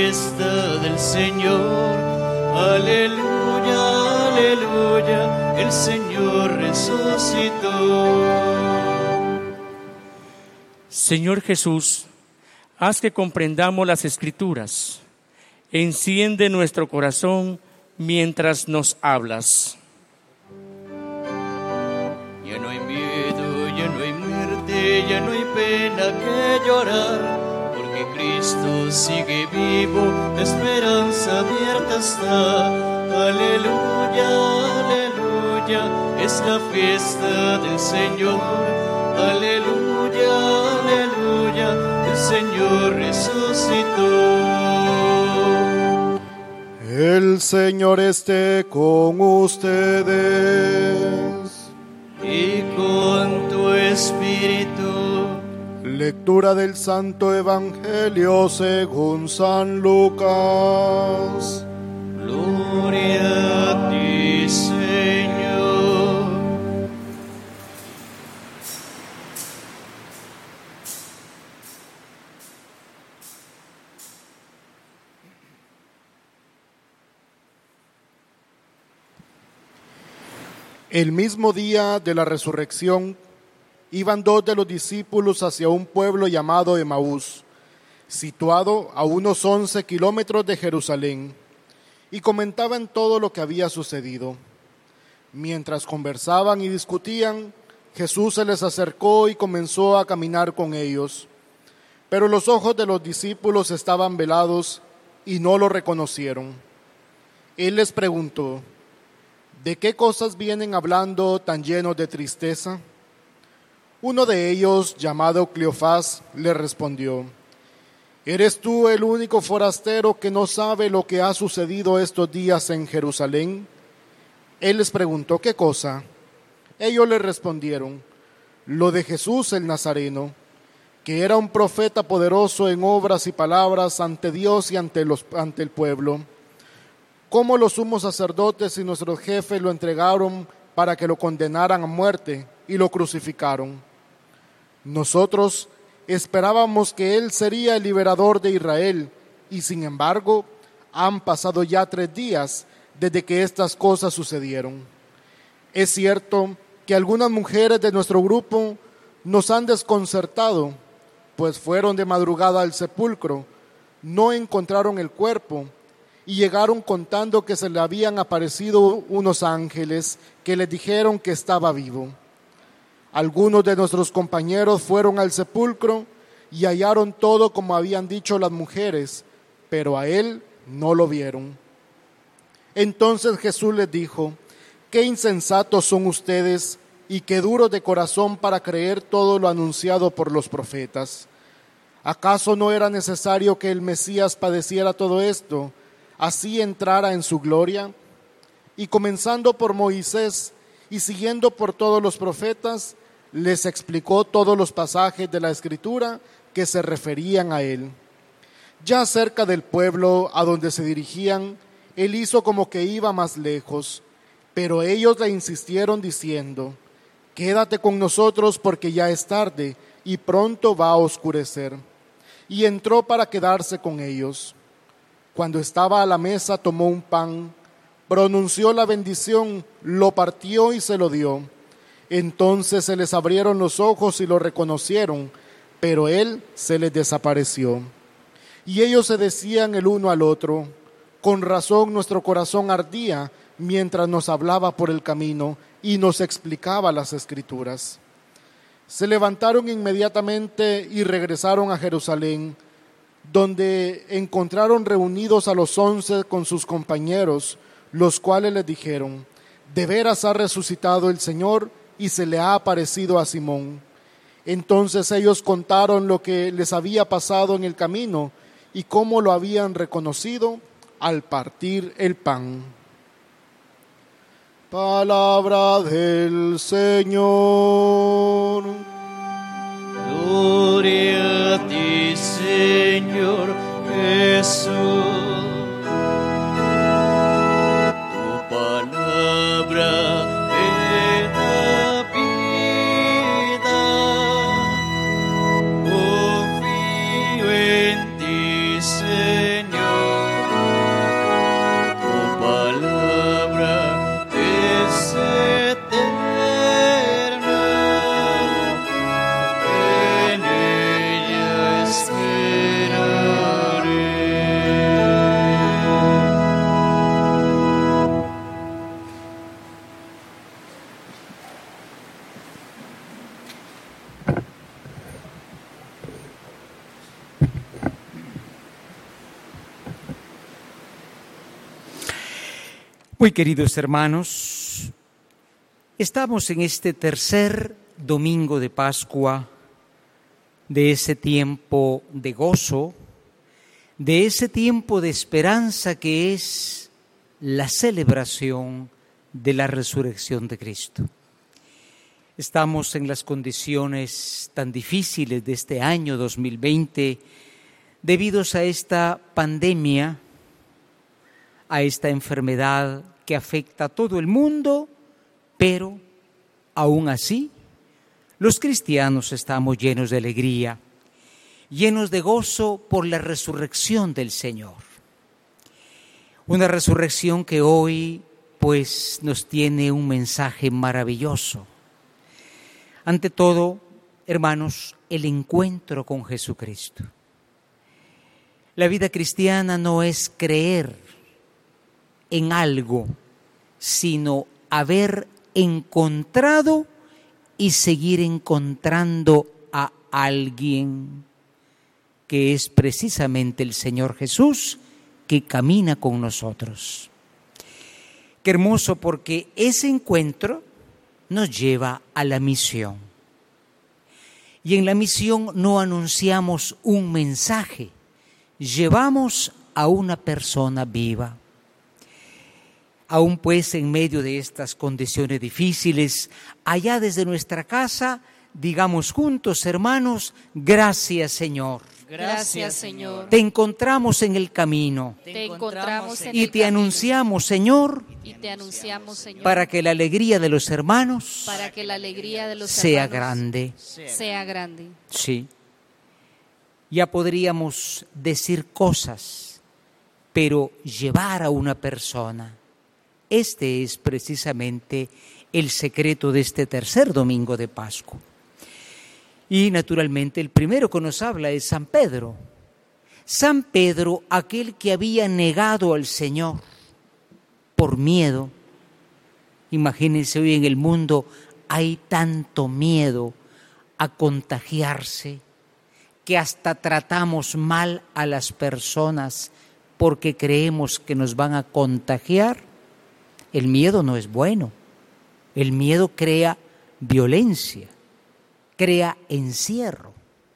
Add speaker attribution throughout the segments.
Speaker 1: fiesta del Señor. Aleluya, aleluya, el Señor resucitó.
Speaker 2: Señor Jesús, haz que comprendamos las Escrituras. Enciende nuestro corazón mientras nos hablas.
Speaker 1: Ya no hay miedo, ya no hay muerte, ya no hay pena que llorar, porque Cristo sigue vivo, la esperanza abierta está. Aleluya, aleluya, es la fiesta del Señor. Aleluya, aleluya, el Señor resucitó.
Speaker 3: El Señor esté con ustedes.
Speaker 1: Y con tu espíritu.
Speaker 3: Lectura del Santo Evangelio según San Lucas.
Speaker 1: Gloria a ti, Señor.
Speaker 3: El mismo día de la resurrección, iban dos de los discípulos hacia un pueblo llamado Emaús, situado a unos 11 kilómetros de Jerusalén, y comentaban todo lo que había sucedido. Mientras conversaban y discutían, Jesús se les acercó y comenzó a caminar con ellos. Pero los ojos de los discípulos estaban velados y no lo reconocieron. Él les preguntó: ¿de qué cosas vienen hablando tan llenos de tristeza? Uno de ellos, llamado Cleofás, le respondió: ¿eres tú el único forastero que no sabe lo que ha sucedido estos días en Jerusalén? Él les preguntó: ¿qué cosa? Ellos le respondieron: lo de Jesús el Nazareno, que era un profeta poderoso en obras y palabras ante Dios y ante el pueblo. Cómo los sumos sacerdotes y nuestros jefes lo entregaron para que lo condenaran a muerte y lo crucificaron. Nosotros esperábamos que él sería el liberador de Israel, y sin embargo han pasado ya 3 días desde que estas cosas sucedieron. Es cierto que algunas mujeres de nuestro grupo nos han desconcertado, pues fueron de madrugada al sepulcro, no encontraron el cuerpo y llegaron contando que se le habían aparecido unos ángeles que les dijeron que estaba vivo. Algunos de nuestros compañeros fueron al sepulcro y hallaron todo como habían dicho las mujeres, pero a él no lo vieron. Entonces Jesús les dijo: qué insensatos son ustedes y qué duros de corazón para creer todo lo anunciado por los profetas. ¿Acaso no era necesario que el Mesías padeciera todo esto, así entrara en su gloria? Y comenzando por Moisés y siguiendo por todos los profetas, les explicó todos los pasajes de la Escritura que se referían a él. Ya cerca del pueblo a donde se dirigían, él hizo como que iba más lejos, pero ellos le insistieron diciendo: quédate con nosotros porque ya es tarde y pronto va a oscurecer. Y entró para quedarse con ellos. Cuando estaba a la mesa, tomó un pan, pronunció la bendición, lo partió y se lo dio. Entonces se les abrieron los ojos y lo reconocieron, pero él se les desapareció. Y ellos se decían el uno al otro: con razón nuestro corazón ardía mientras nos hablaba por el camino y nos explicaba las Escrituras. Se levantaron inmediatamente y regresaron a Jerusalén, donde encontraron reunidos a los 11 con sus compañeros, los cuales les dijeron: de veras ha resucitado el Señor y se le ha aparecido a Simón. Entonces ellos contaron lo que les había pasado en el camino y cómo lo habían reconocido al partir el pan. Palabra del Señor.
Speaker 1: Gloria a ti, Señor Jesús. Tu palabra me da vida. Confío en ti, Señor.
Speaker 4: Muy queridos hermanos, estamos en este tercer domingo de Pascua, de ese tiempo de gozo, de ese tiempo de esperanza que es la celebración de la resurrección de Cristo. Estamos en las condiciones tan difíciles de este año 2020 debido a esta pandemia, a esta enfermedad que afecta a todo el mundo, pero aún así los cristianos estamos llenos de alegría, llenos de gozo por la resurrección del Señor. Una resurrección que hoy pues nos tiene un mensaje maravilloso. Ante todo, hermanos, el encuentro con Jesucristo. La vida cristiana no es creer en algo, sino haber encontrado y seguir encontrando a alguien que es precisamente el Señor Jesús que camina con nosotros. Qué hermoso, porque ese encuentro nos lleva a la misión. Y en la misión no anunciamos un mensaje, llevamos a una persona viva. Aún pues en medio de estas condiciones difíciles, allá desde nuestra casa, digamos juntos, hermanos, gracias Señor.
Speaker 5: Gracias, Señor.
Speaker 4: Te encontramos en el camino.
Speaker 5: Te encontramos en
Speaker 4: y
Speaker 5: el
Speaker 4: te
Speaker 5: camino.
Speaker 4: anunciamos, Señor,
Speaker 5: Y te anunciamos, Señor,
Speaker 4: para que la alegría de los hermanos
Speaker 5: para que la alegría de los
Speaker 4: sea
Speaker 5: hermanos
Speaker 4: grande.
Speaker 5: sea grande.
Speaker 4: Sí. Ya podríamos decir cosas, pero llevar a una persona, este es precisamente el secreto de este tercer domingo de Pascua. Y naturalmente el primero que nos habla es San Pedro. San Pedro, aquel que había negado al Señor por miedo. Imagínense, hoy en el mundo hay tanto miedo a contagiarse que hasta tratamos mal a las personas porque creemos que nos van a contagiar. El miedo no es bueno. El miedo crea violencia, crea encierro.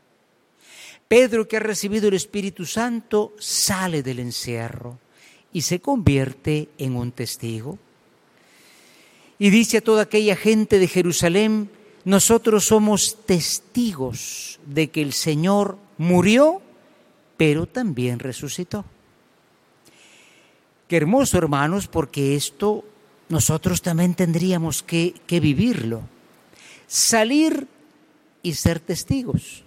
Speaker 4: Pedro, que ha recibido el Espíritu Santo, sale del encierro y se convierte en un testigo. Y dice a toda aquella gente de Jerusalén: nosotros somos testigos de que el Señor murió, pero también resucitó. Qué hermoso, hermanos, porque esto nosotros también tendríamos que vivirlo. Salir y ser testigos.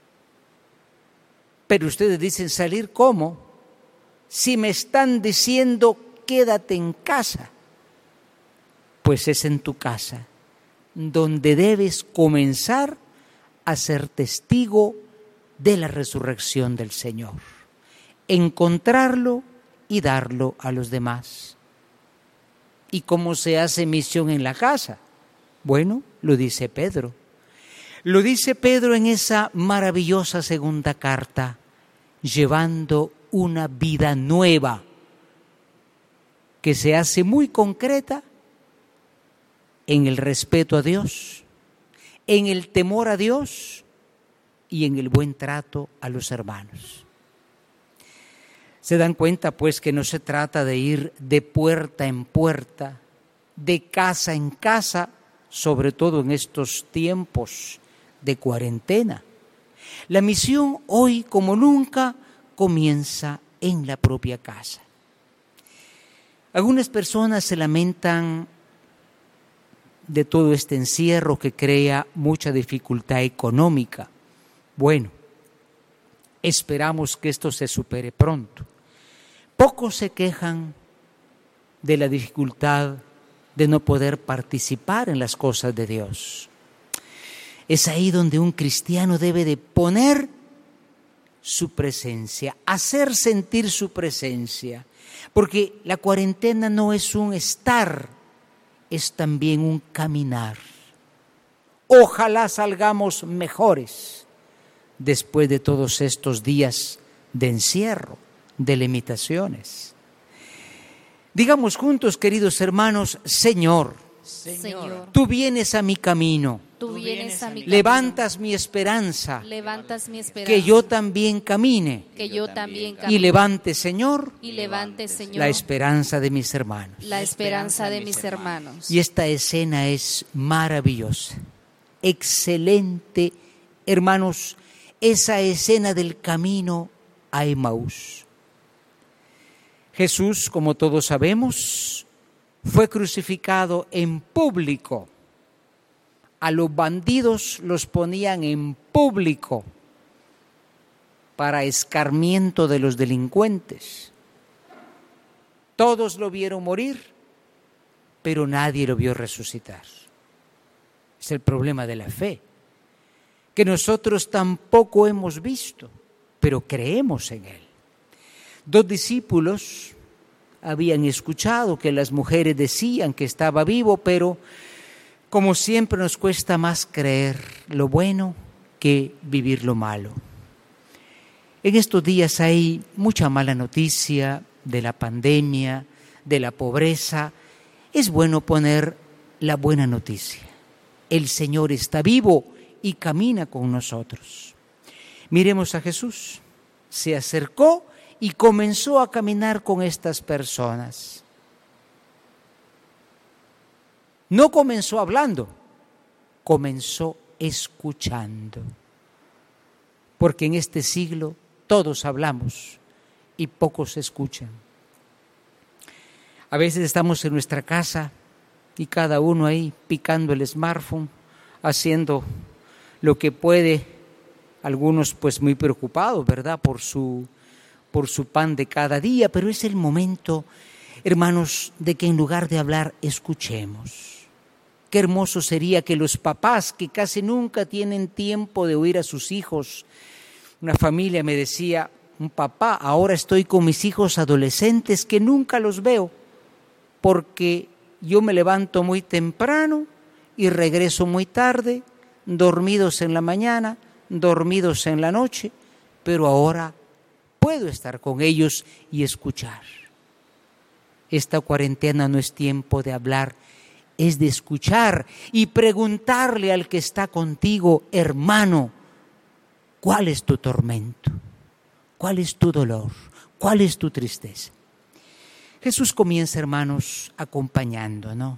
Speaker 4: Pero ustedes dicen: ¿salir cómo? Si me están diciendo quédate en casa. Pues es en tu casa donde debes comenzar a ser testigo de la resurrección del Señor. Encontrarlo y darlo a los demás. ¿Y cómo se hace misión en la casa? Bueno, lo dice Pedro. Lo dice Pedro en esa maravillosa segunda carta, llevando una vida nueva que se hace muy concreta en el respeto a Dios, en el temor a Dios y en el buen trato a los hermanos. Se dan cuenta pues que no se trata de ir de puerta en puerta, de casa en casa, sobre todo en estos tiempos de cuarentena. La misión hoy como nunca comienza en la propia casa. Algunas personas se lamentan de todo este encierro que crea mucha dificultad económica. Bueno, esperamos que esto se supere pronto. Pocos se quejan de la dificultad de no poder participar en las cosas de Dios. Es ahí donde un cristiano debe de poner su presencia, hacer sentir su presencia, porque la cuarentena no es un estar, es también un caminar. Ojalá salgamos mejores después de todos estos días de encierro, de limitaciones. Digamos juntos, queridos hermanos, Señor,
Speaker 5: Señor,
Speaker 4: tú vienes a mi camino,
Speaker 5: tú vienes a mi camino.
Speaker 4: levantas mi esperanza,
Speaker 5: Levantas mi esperanza.
Speaker 4: que yo también camine
Speaker 5: Que yo también
Speaker 4: y
Speaker 5: camine.
Speaker 4: levante, Señor,
Speaker 5: Y levante, Señor,
Speaker 4: la esperanza de mis hermanos.
Speaker 5: la esperanza de mis hermanos.
Speaker 4: Y esta escena es maravillosa, excelente, hermanos, esa escena del camino a Emaús. Jesús, como todos sabemos, fue crucificado en público. A los bandidos los ponían en público para escarmiento de los delincuentes. Todos lo vieron morir, pero nadie lo vio resucitar. Es el problema de la fe, que nosotros tampoco hemos visto, pero creemos en Él. 2 discípulos habían escuchado que las mujeres decían que estaba vivo, pero como siempre nos cuesta más creer lo bueno que vivir lo malo. En estos días hay mucha mala noticia de la pandemia, de la pobreza. Es bueno poner la buena noticia. El Señor está vivo y camina con nosotros. Miremos a Jesús. Se acercó y comenzó a caminar con estas personas. No comenzó hablando, comenzó escuchando. Porque en este siglo todos hablamos y pocos escuchan. A veces estamos en nuestra casa y cada uno ahí picando el smartphone, haciendo lo que puede, algunos pues muy preocupados, ¿verdad?, por su pan de cada día, pero es el momento, hermanos, de que en lugar de hablar, escuchemos. Qué hermoso sería que los papás, que casi nunca tienen tiempo de oír a sus hijos. Una familia me decía, un papá, ahora estoy con mis hijos adolescentes que nunca los veo, porque yo me levanto muy temprano y regreso muy tarde, dormidos en la mañana, dormidos en la noche, pero ahora puedo estar con ellos y escuchar. Esta cuarentena no es tiempo de hablar, es de escuchar y preguntarle al que está contigo, hermano, ¿cuál es tu tormento? ¿Cuál es tu dolor? ¿Cuál es tu tristeza? Jesús comienza, hermanos, acompañando, ¿no?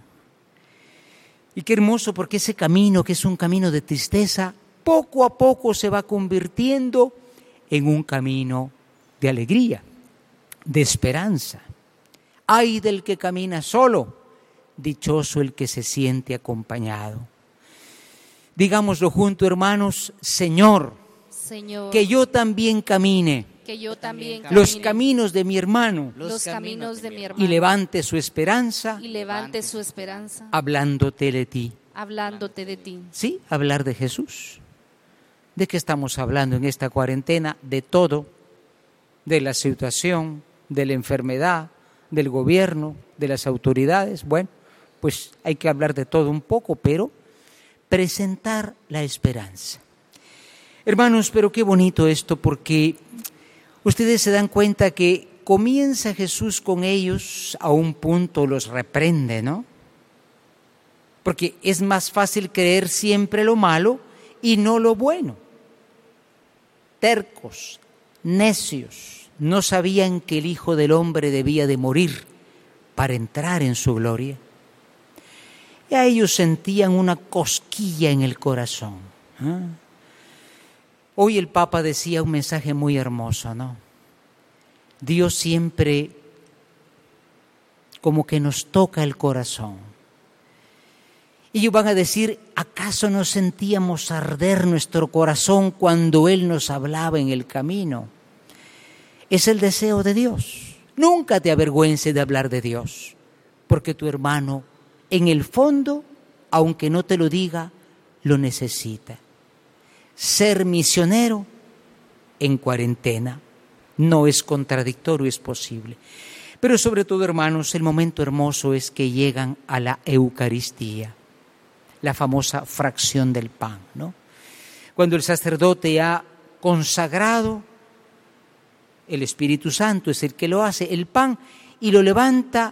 Speaker 4: Y qué hermoso, porque ese camino, que es un camino de tristeza, poco a poco se va convirtiendo en un camino de alegría, de esperanza. Ay del que camina solo, dichoso el que se siente acompañado. Digámoslo junto, hermanos, Señor,
Speaker 5: Señor,
Speaker 4: que yo también camine
Speaker 5: que yo también
Speaker 4: los
Speaker 5: camine
Speaker 4: caminos de mi hermano
Speaker 5: los caminos de mi hermano
Speaker 4: y levante su esperanza
Speaker 5: y levante su esperanza
Speaker 4: hablándote de ti.
Speaker 5: hablándote de ti.
Speaker 4: Sí, hablar de Jesús. ¿De qué estamos hablando en esta cuarentena? De todo, de la situación, de la enfermedad, del gobierno, de las autoridades. Bueno, pues hay que hablar de todo un poco, pero presentar la esperanza. Hermanos, pero qué bonito esto, porque ustedes se dan cuenta que comienza Jesús con ellos, a un punto los reprende, ¿no? Porque es más fácil creer siempre lo malo y no lo bueno. Tercos, necios, no sabían que el Hijo del Hombre debía de morir para entrar en su gloria. Y a ellos sentían una cosquilla en el corazón. Hoy el Papa decía un mensaje muy hermoso, ¿no? Dios siempre como que nos toca el corazón. Y ellos van a decir, ¿acaso no sentíamos arder nuestro corazón cuando Él nos hablaba en el camino? Es el deseo de Dios. Nunca te avergüences de hablar de Dios, porque tu hermano, en el fondo, aunque no te lo diga, lo necesita. Ser misionero en cuarentena no es contradictorio, es posible. Pero sobre todo, hermanos, el momento hermoso es que llegan a la Eucaristía, la famosa fracción del pan, ¿no? Cuando el sacerdote ha consagrado, el Espíritu Santo es el que lo hace, el pan, y lo levanta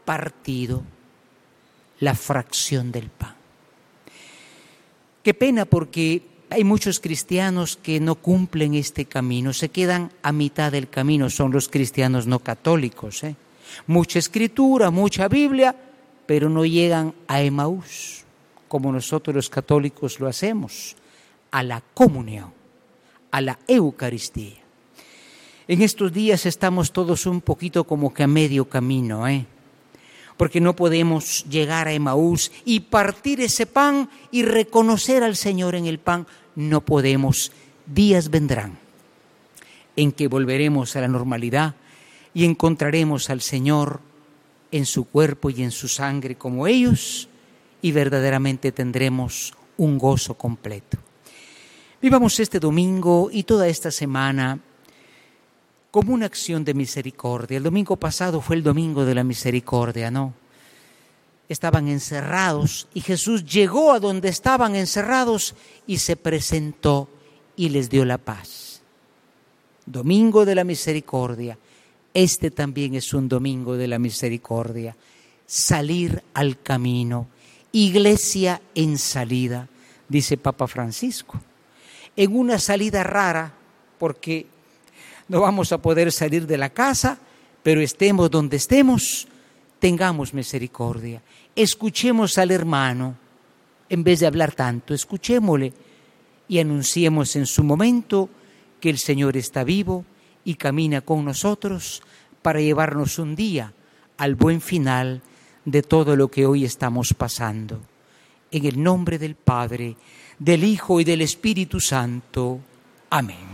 Speaker 4: partido la fracción del pan. Qué pena, porque hay muchos cristianos que no cumplen este camino, se quedan a mitad del camino, son los cristianos no católicos. Mucha escritura, mucha Biblia, pero no llegan a Emaús, como nosotros los católicos lo hacemos, a la comunión, a la Eucaristía. En estos días estamos todos un poquito como que a medio camino, porque no podemos llegar a Emaús y partir ese pan y reconocer al Señor en el pan. No podemos. Días vendrán en que volveremos a la normalidad y encontraremos al Señor en su cuerpo y en su sangre como ellos, y verdaderamente tendremos un gozo completo. Vivamos este domingo y toda esta semana como una acción de misericordia. El domingo pasado fue el domingo de la misericordia, ¿no? Estaban encerrados y Jesús llegó a donde estaban encerrados y se presentó y les dio la paz. Domingo de la misericordia. Este también es un domingo de la misericordia. Salir al camino. Iglesia en salida, dice Papa Francisco. En una salida rara, porque no vamos a poder salir de la casa, pero estemos donde estemos, tengamos misericordia. Escuchemos al hermano, en vez de hablar tanto, escuchémosle y anunciemos en su momento que el Señor está vivo y camina con nosotros para llevarnos un día al buen final de todo lo que hoy estamos pasando. En el nombre del Padre, del Hijo y del Espíritu Santo. Amén.